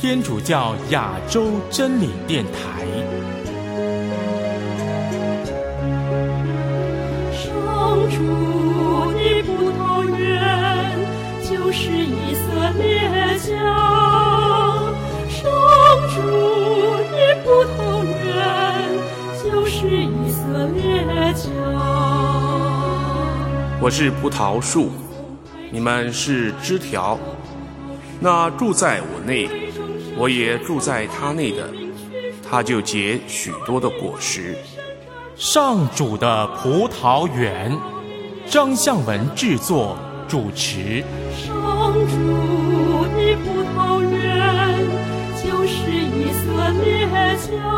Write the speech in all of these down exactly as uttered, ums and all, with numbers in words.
天主教亚洲真理电台。 上主的葡萄园就是以色列家，上主的葡萄园就是以色列家。 我是葡萄树，你们是枝条。那住在我内，我也住在他内的，他就结许多的果实。 上主的葡萄园，张向文制作主持。 上主的葡萄园就是以色列家，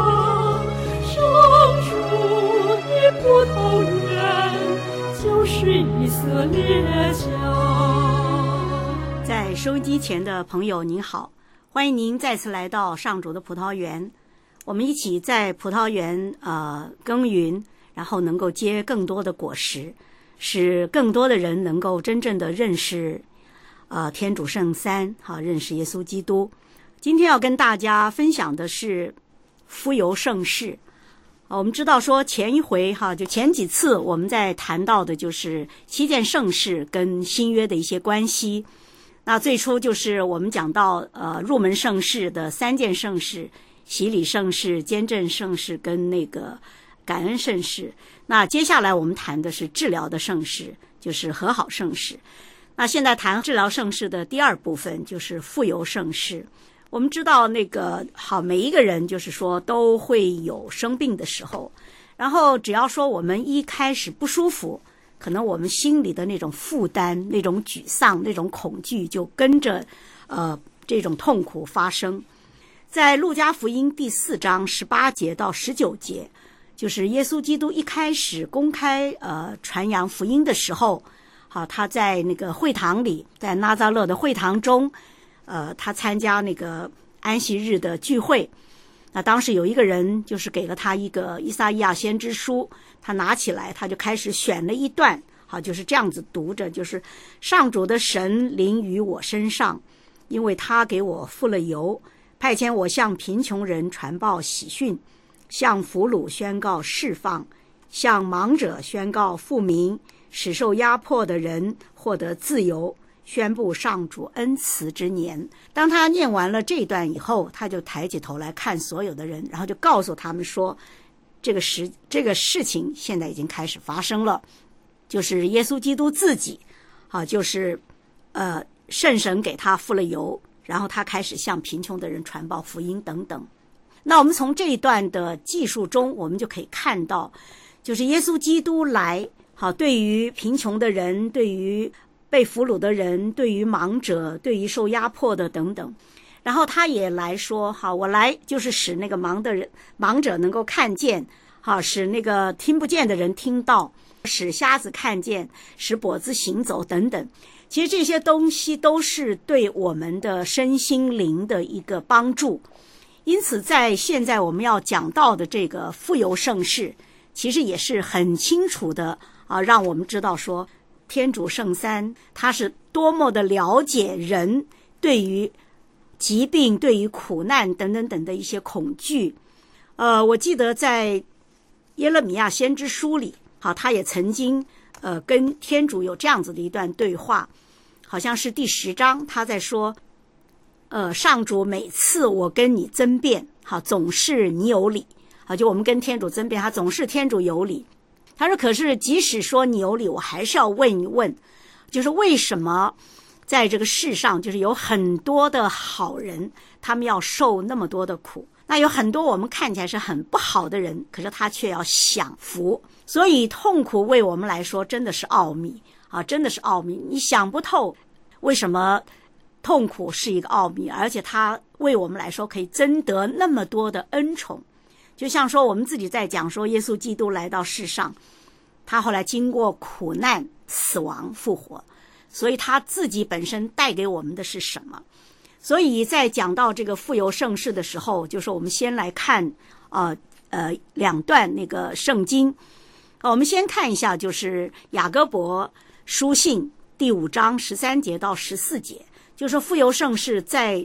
上主的葡萄园就是以色列家。 在收音机前的朋友您好，欢迎您再次来到上主的葡萄园，我们一起在葡萄园呃耕耘，然后能够结更多的果实，使更多的人能够真正的认识呃天主圣三，好认识耶稣基督。今天要跟大家分享的是傅油圣事。我们知道说前一回哈，就前几次我们在谈到的就是七件圣事跟新约的一些关系。那最初就是我们讲到呃入门圣事的三件圣事，洗礼圣事、坚振圣事跟那个感恩圣事。那接下来我们谈的是治疗的圣事，就是和好圣事。那现在谈治疗圣事的第二部分就是傅油圣事。我们知道那个好，每一个人就是说都会有生病的时候，然后只要说我们一开始不舒服，可能我们心里的那种负担、那种沮丧、那种恐惧就跟着呃这种痛苦发生。在路加福音第四章十八节到十九节，就是耶稣基督一开始公开呃传扬福音的时候，好，他在那个会堂里，在拿撒勒的会堂中，呃，他参加那个安息日的聚会。那当时有一个人就是给了他一个以赛亚先知书，他拿起来他就开始选了一段，好，就是这样子读着，就是上主的神临于我身上，因为他给我付了油，派遣我向贫穷人传报喜讯，向俘虏宣告释放，向盲者宣告复明，使受压迫的人获得自由，宣布上主恩慈之年。当他念完了这段以后，他就抬起头来看所有的人，然后就告诉他们说，这个事这个事情现在已经开始发生了，就是耶稣基督自己啊，就是呃圣神给他付了油，然后他开始向贫穷的人传报福音等等。那我们从这一段的记述中，我们就可以看到，就是耶稣基督来，好，对于贫穷的人，对于被俘虏的人，对于盲者，对于受压迫的等等，然后他也来说，好，我来就是使那个盲的人、盲者能够看见，好，使那个听不见的人听到，使瞎子看见，使跛子行走等等。其实这些东西都是对我们的身心灵的一个帮助。因此在现在我们要讲到的这个傅油圣事，其实也是很清楚的啊，让我们知道说天主圣三他是多么的了解人对于疾病、对于苦难等等等的一些恐惧。呃，我记得在耶勒米亚先知书里，好，他也曾经呃跟天主有这样子的一段对话，好像是第十章，他在说，呃，上主每次我跟你争辩，好，总是你有理，好，就我们跟天主争辩，他总是天主有理。他说可是即使说你有理，我还是要问一问，就是为什么在这个世上就是有很多的好人，他们要受那么多的苦，那有很多我们看起来是很不好的人，可是他却要享福。所以痛苦为我们来说真的是奥秘啊，真的是奥秘，你想不透为什么痛苦是一个奥秘，而且它为我们来说可以增得那么多的恩宠。就像说我们自己在讲说耶稣基督来到世上，他后来经过苦难、死亡、复活，所以他自己本身带给我们的是什么？所以在讲到这个傅油圣事的时候，就是我们先来看呃呃两段那个圣经。我们先看一下，就是雅各伯书信第五章十三节到十四节，就是傅油圣事在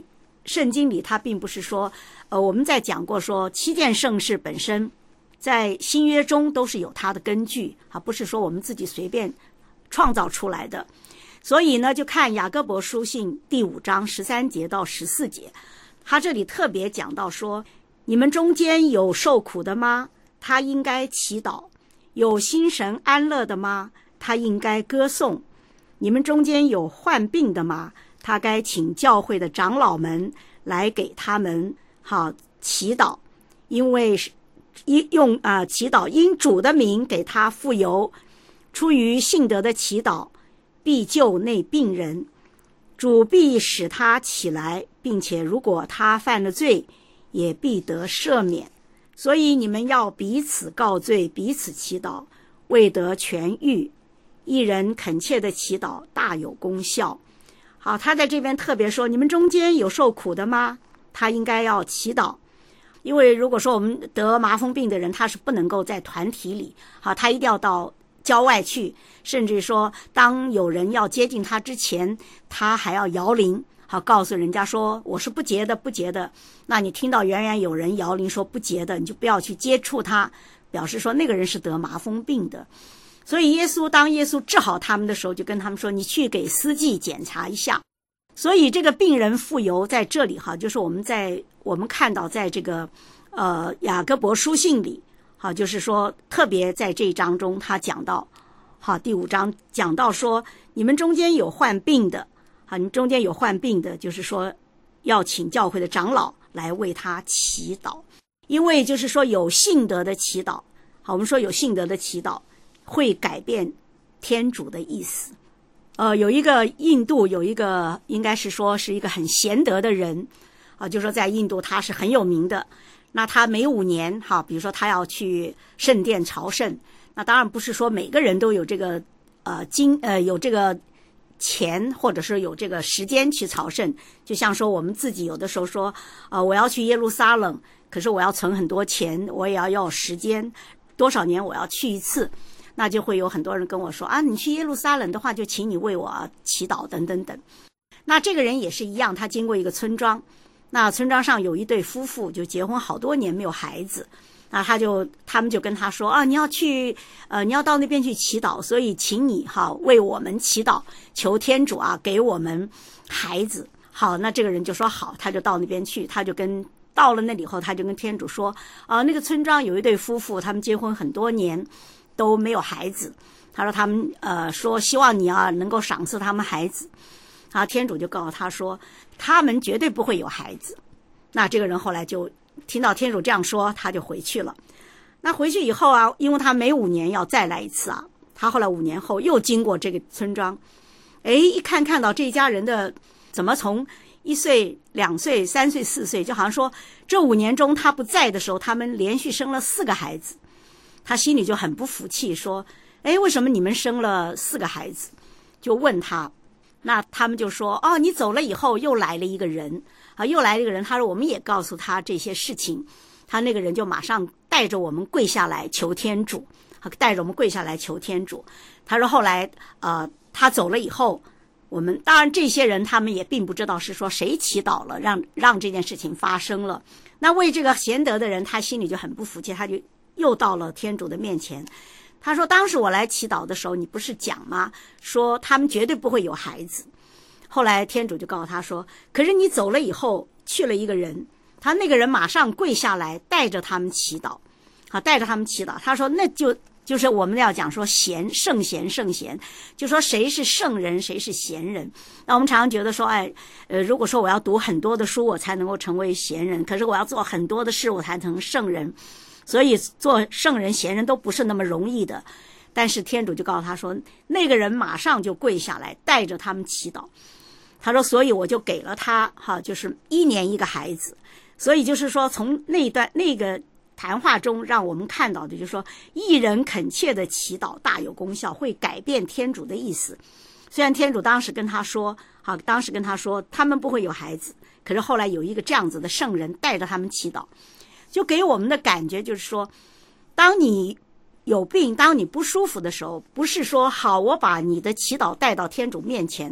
圣经里它并不是说，呃，我们在讲过说七件圣事本身在新约中都是有它的根据啊，不是说我们自己随便创造出来的。所以呢，就看雅各伯书信第五章十三节到十四节，他这里特别讲到说，你们中间有受苦的吗？他应该祈祷。有心神安乐的吗？他应该歌颂。你们中间有患病的吗？他该请教会的长老们来给他们好祈祷，因为因用啊、呃、祈祷因主的名给他傅油，出于信德的祈祷必救那病人，主必使他起来，并且如果他犯了罪，也必得赦免。所以你们要彼此告罪，彼此祈祷，为得痊愈。一人恳切的祈祷大有功效。好，他在这边特别说，你们中间有受苦的吗？他应该要祈祷。因为如果说我们得麻风病的人，他是不能够在团体里，好，他一定要到郊外去，甚至说当有人要接近他之前，他还要摇铃，好，告诉人家说我是不洁的不洁的。那你听到远远有人摇铃说不洁的，你就不要去接触他，表示说那个人是得麻风病的。所以耶稣当耶稣治好他们的时候，就跟他们说，你去给司祭检查一下。所以这个病人傅油在这里哈，就是我们在我们看到在这个呃雅各伯书信里，好，就是说特别在这一章中他讲到，好，第五章讲到说，你们中间有患病的，好，你们中间有患病的，就是说要请教会的长老来为他祈祷。因为就是说有信德的祈祷，好，我们说有信德的祈祷会改变天主的意思。呃，有一个印度有一个应该是说是一个很贤德的人啊，就说在印度他是很有名的。那他每五年哈，比如说他要去圣殿朝圣，那当然不是说每个人都有这个呃金呃有这个钱或者是有这个时间去朝圣。就像说我们自己有的时候说呃我要去耶路撒冷，可是我要存很多钱，我也要要时间，多少年我要去一次。那就会有很多人跟我说啊，你去耶路撒冷的话，就请你为我祈祷等等等。那这个人也是一样，他经过一个村庄，那村庄上有一对夫妇，就结婚好多年没有孩子，那他就他们就跟他说啊，你要去呃你要到那边去祈祷，所以请你哈为我们祈祷，求天主啊给我们孩子。好，那这个人就说好，他就到那边去，他就跟到了那里后，他就跟天主说啊，那个村庄有一对夫妇，他们结婚很多年都没有孩子，他说他们呃说希望你啊能够赏赐他们孩子。啊，天主就告诉他说他们绝对不会有孩子。那这个人后来就听到天主这样说，他就回去了。那回去以后啊，因为他每五年要再来一次啊，他后来五年后又经过这个村庄，诶，一看看到这一家人的怎么从一岁两岁三岁四岁，就好像说这五年中他不在的时候，他们连续生了四个孩子。他心里就很不服气，说诶，为什么你们生了四个孩子？就问他，那他们就说哦，你走了以后又来了一个人啊，又来了一个人。他说我们也告诉他这些事情，他那个人就马上带着我们跪下来求天主，带着我们跪下来求天主。他说后来呃，他走了以后，我们当然这些人他们也并不知道是说谁祈祷了，让让这件事情发生了。那为这个贤德的人，他心里就很不服气，他就又到了天主的面前。他说当时我来祈祷的时候，你不是讲吗，说他们绝对不会有孩子。后来天主就告诉他说，可是你走了以后去了一个人，他那个人马上跪下来带着他们祈祷，好，带着他们祈祷。他说那就就是我们要讲说贤圣贤圣贤，就说谁是圣人谁是贤人。那我们常常觉得说哎呃，如果说我要读很多的书我才能够成为贤人，可是我要做很多的事我才成圣人，所以做圣人贤人都不是那么容易的。但是天主就告诉他说，那个人马上就跪下来带着他们祈祷。他说所以我就给了他哈，就是一年一个孩子。所以就是说从那一段那个谈话中让我们看到的就是说，一人恳切的祈祷大有功效，会改变天主的意思。虽然天主当时跟他说好，当时跟他说他们不会有孩子，可是后来有一个这样子的圣人带着他们祈祷，就给我们的感觉就是说，当你有病当你不舒服的时候，不是说好我把你的祈祷带到天主面前，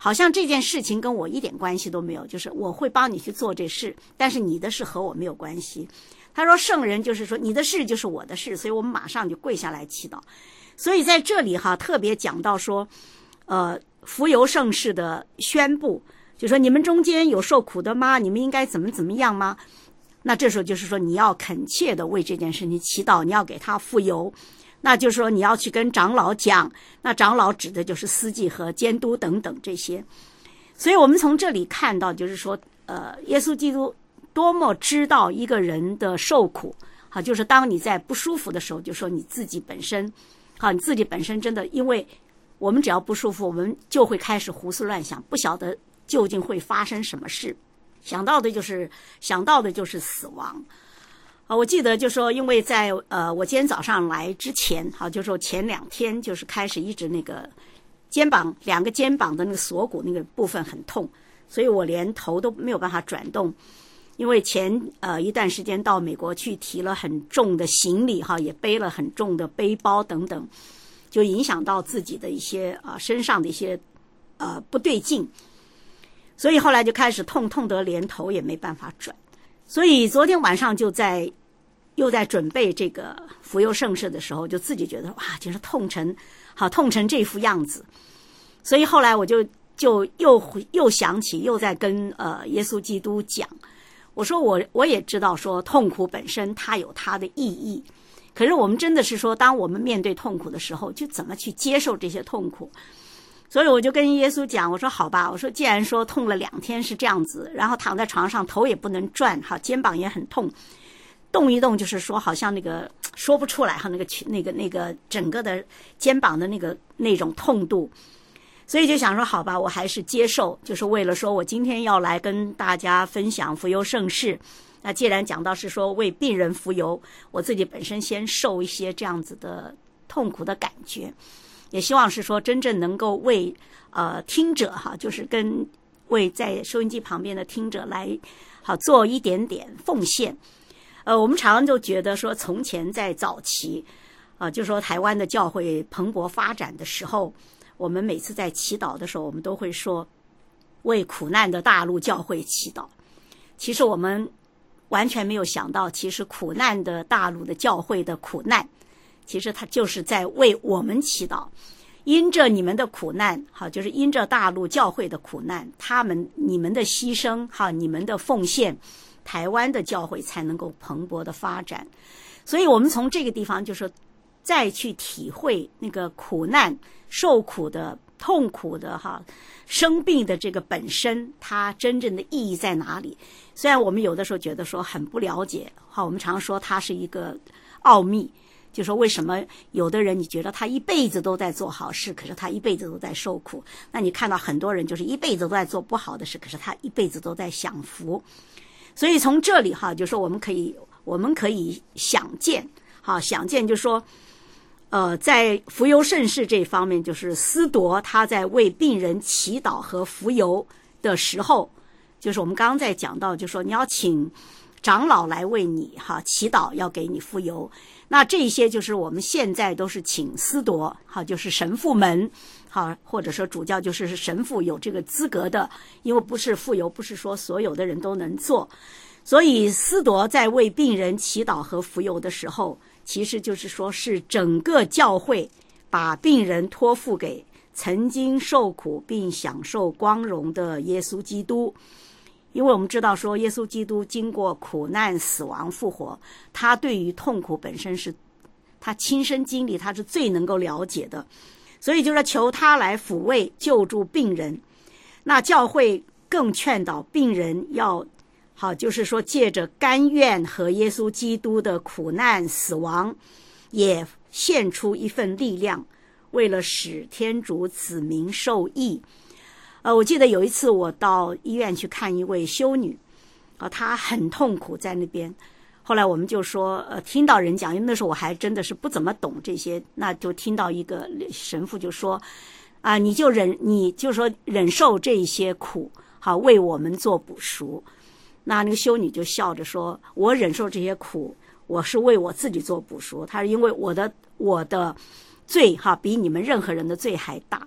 好像这件事情跟我一点关系都没有，就是我会帮你去做这事，但是你的事和我没有关系。他说圣人就是说你的事就是我的事，所以我们马上就跪下来祈祷。所以在这里哈特别讲到说呃福油圣事的宣布，就说你们中间有受苦的吗？你们应该怎么怎么样吗？那这时候就是说你要恳切的为这件事情祈祷，你要给他付油，那就是说你要去跟长老讲，那长老指的就是司祭和监督等等这些。所以我们从这里看到就是说呃，耶稣基督多么知道一个人的受苦，好，就是当你在不舒服的时候，就说你自己本身好，你自己本身真的，因为我们只要不舒服，我们就会开始胡思乱想，不晓得究竟会发生什么事，想到的就是想到的就是死亡。啊，我记得就说，因为在呃，我今天早上来之前，好，就说前两天就是开始一直那个肩膀两个肩膀的那个锁骨那个部分很痛，所以我连头都没有办法转动。因为前呃一段时间到美国去提了很重的行李哈，也背了很重的背包等等，就影响到自己的一些啊、呃、身上的一些呃不对劲。所以后来就开始痛痛得连头也没办法转，所以昨天晚上就在又在准备这个福油圣事的时候，就自己觉得哇，就是痛成好痛成这副样子。所以后来我就就又又想起，又在跟呃耶稣基督讲，我说我我也知道说痛苦本身它有它的意义，可是我们真的是说，当我们面对痛苦的时候，就怎么去接受这些痛苦。所以我就跟耶稣讲，我说好吧，我说既然说痛了两天是这样子，然后躺在床上头也不能转，好，肩膀也很痛，动一动就是说好像那个说不出来哈，那个那个那个整个的肩膀的那个那种痛度。所以就想说好吧，我还是接受，就是为了说我今天要来跟大家分享福油圣事。那既然讲到是说为病人福油，我自己本身先受一些这样子的痛苦的感觉，也希望是说真正能够为呃听者哈，就是跟为在收音机旁边的听者来好做一点点奉献。呃，我们常常就觉得说，从前在早期啊、呃，就说台湾的教会蓬勃发展的时候，我们每次在祈祷的时候，我们都会说为苦难的大陆教会祈祷。其实我们完全没有想到，其实苦难的大陆的教会的苦难，其实它就是在为我们祈祷。因着你们的苦难，好，就是因着大陆教会的苦难，他们你们的牺牲，好，你们的奉献，台湾的教会才能够蓬勃的发展。所以我们从这个地方就是再去体会那个苦难、受苦的、痛苦的哈、生病的这个本身，它真正的意义在哪里？虽然我们有的时候觉得说很不了解，哈，我们常说它是一个奥秘，就说为什么有的人你觉得他一辈子都在做好事，可是他一辈子都在受苦？那你看到很多人就是一辈子都在做不好的事，可是他一辈子都在享福。所以从这里哈，就说我们可以我们可以想见，好，想见就说。呃，在福油圣事这方面，就是司铎他在为病人祈祷和福油的时候，就是我们刚刚在讲到，就说你要请长老来为你哈祈祷，要给你福油。那这些就是我们现在都是请司铎，哈，就是神父们，好，或者说主教就是神父有这个资格的，因为不是福油，不是说所有的人都能做，所以司铎在为病人祈祷和福油的时候。其实就是说是整个教会把病人托付给曾经受苦并享受光荣的耶稣基督。因为我们知道说耶稣基督经过苦难、死亡、复活，他对于痛苦本身是他亲身经历，他是最能够了解的，所以就是求他来抚慰救助病人。那教会更劝导病人要好，就是说借着甘愿和耶稣基督的苦难死亡，也献出一份力量，为了使天主子民受益。呃，我记得有一次我到医院去看一位修女，呃，她很痛苦在那边。后来我们就说，呃，听到人讲，因为那时候我还真的是不怎么懂这些，那就听到一个神父就说，啊、呃，你就忍，你就说忍受这些苦，好，为我们做补赎。那那个修女就笑着说，我忍受这些苦，我是为我自己做补赎。她是因为我的我的罪哈比你们任何人的罪还大。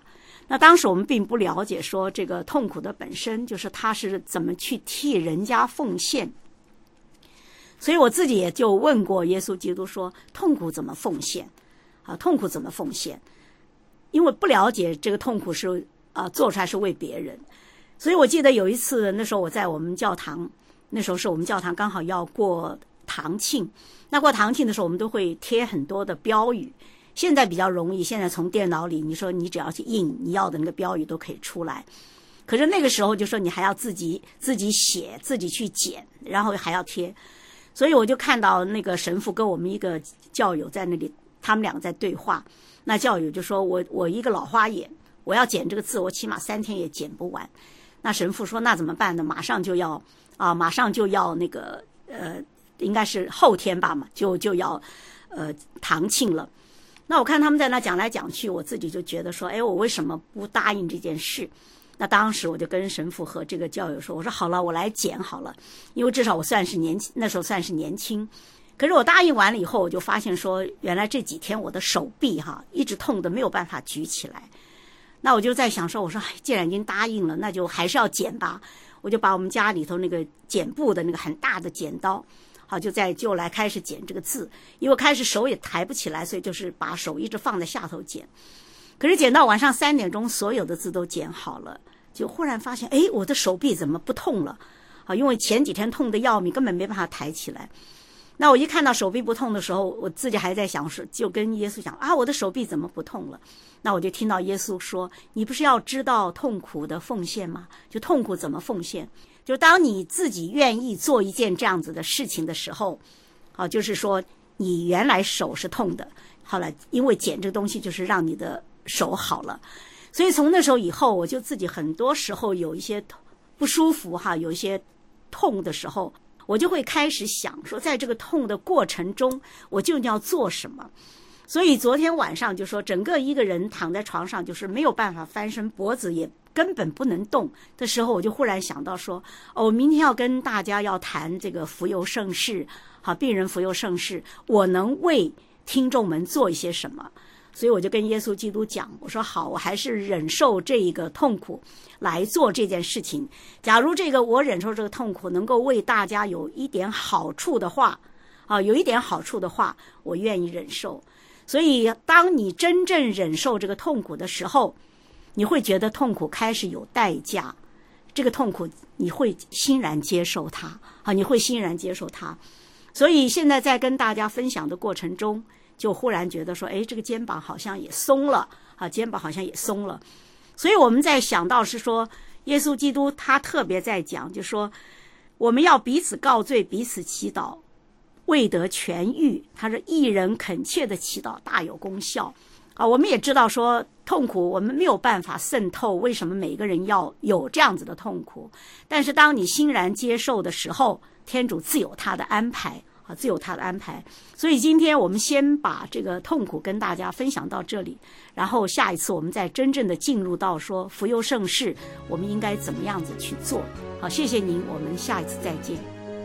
那当时我们并不了解说这个痛苦的本身，就是他是怎么去替人家奉献。所以我自己也就问过耶稣基督说，痛苦怎么奉献啊？痛苦怎么奉献？因为不了解这个痛苦是啊做出来是为别人。所以我记得有一次，那时候我在我们教堂，那时候是我们教堂刚好要过堂庆，那过堂庆的时候我们都会贴很多的标语。现在比较容易，现在从电脑里你说你只要去印你要的那个标语都可以出来。可是那个时候就说你还要自己自己写，自己去剪，然后还要贴。所以我就看到那个神父跟我们一个教友在那里，他们两个在对话。那教友就说，我我一个老花眼，我要剪这个字，我起码三天也剪不完。那神父说，那怎么办呢？马上就要啊，马上就要那个呃，应该是后天吧嘛，就就要呃堂庆了。那我看他们在那讲来讲去，我自己就觉得说，哎，我为什么不答应这件事？那当时我就跟神父和这个教友说，我说好了，我来剪好了，因为至少我算是年轻，那时候算是年轻。可是我答应完了以后，我就发现说，原来这几天我的手臂哈一直痛得没有办法举起来。那我就在想说，我说既然已经答应了，那就还是要剪吧。我就把我们家里头那个剪布的那个很大的剪刀，好，就在就来开始剪这个字。因为我开始手也抬不起来，所以就是把手一直放在下头剪。可是剪到晚上三点钟，所有的字都剪好了，就忽然发现，哎，我的手臂怎么不痛了？啊，因为前几天痛得要命，根本没办法抬起来。那我一看到手臂不痛的时候，我自己还在想说，就跟耶稣讲啊，我的手臂怎么不痛了？那我就听到耶稣说，你不是要知道痛苦的奉献吗？就痛苦怎么奉献？就当你自己愿意做一件这样子的事情的时候，啊，就是说你原来手是痛的，好了，因为剪这个东西就是让你的手好了。所以从那时候以后，我就自己很多时候有一些不舒服哈，有一些痛的时候，我就会开始想说，在这个痛的过程中，我究竟要做什么。所以昨天晚上就说，整个一个人躺在床上，就是没有办法翻身，脖子也根本不能动的时候，我就忽然想到说，哦，我明天要跟大家要谈这个福佑圣事，好，病人福佑圣事，我能为听众们做一些什么？所以我就跟耶稣基督讲，我说好，我还是忍受这一个痛苦来做这件事情。假如这个我忍受这个痛苦能够为大家有一点好处的话，啊，有一点好处的话，我愿意忍受。所以当你真正忍受这个痛苦的时候，你会觉得痛苦开始有代价，这个痛苦你会欣然接受它，啊，你会欣然接受它。所以现在在跟大家分享的过程中，就忽然觉得说，哎，这个肩膀好像也松了，啊，肩膀好像也松了。所以我们在想到是说，耶稣基督他特别在讲，就说我们要彼此告罪，彼此祈祷，为得痊愈。他说一人恳切的祈祷大有功效。啊，我们也知道说痛苦我们没有办法渗透，为什么每个人要有这样子的痛苦？但是当你欣然接受的时候，天主自有他的安排。啊，自有他的安排。所以今天我们先把这个痛苦跟大家分享到这里，然后下一次我们再真正的进入到说福佑圣事，我们应该怎么样子去做。好，谢谢您，我们下一次再见。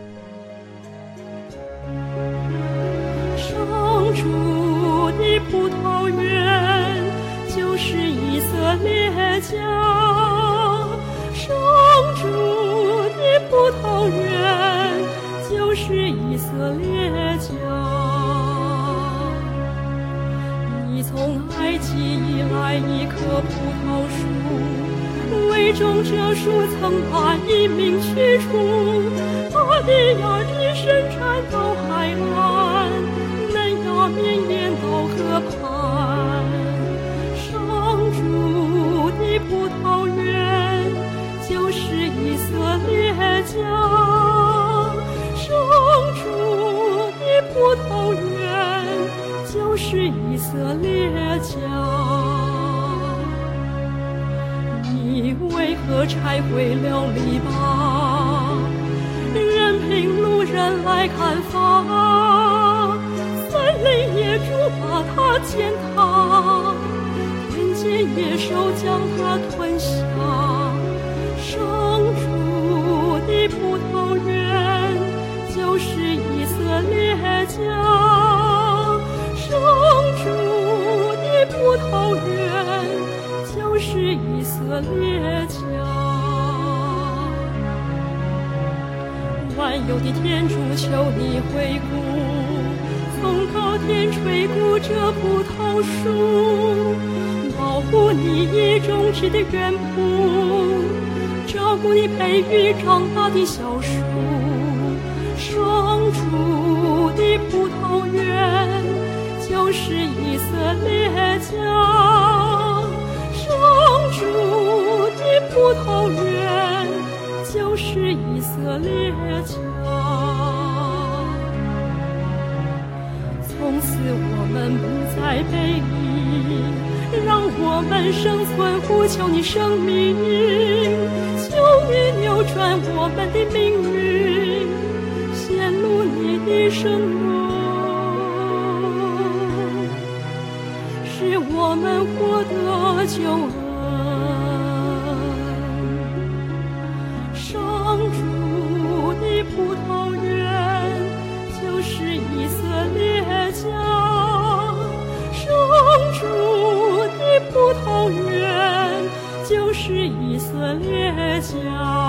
上主的葡萄园就是以色列家，上主的葡萄园就是以色列家。你从埃及以来一棵葡萄树，为种这树曾把一名驱除，把地亚的伸展到海岸，南亚绵延到河畔。上主的葡萄园就是以色列家，上主的葡萄园就是以色列家。你为何拆毁了篱笆，任凭路人来砍伐？森林野猪把它践踏，田间野兽将它吞下。上主的葡萄园就是以色列家，上主的葡萄园就是列家。万有的天主，求你回顾，从高天垂顾这葡萄树，保护你已种植的园圃，照顾你培育长大的小树。双主的葡萄园就是以色列家，双主的葡萄园就是以色列家。从此我们不再背离，让我们生存呼求你生命，求你扭转我们的命运，显露你的圣容，使我们获得救恩。上主的葡萄园就是以色列家，上主的葡萄园就是以色列家。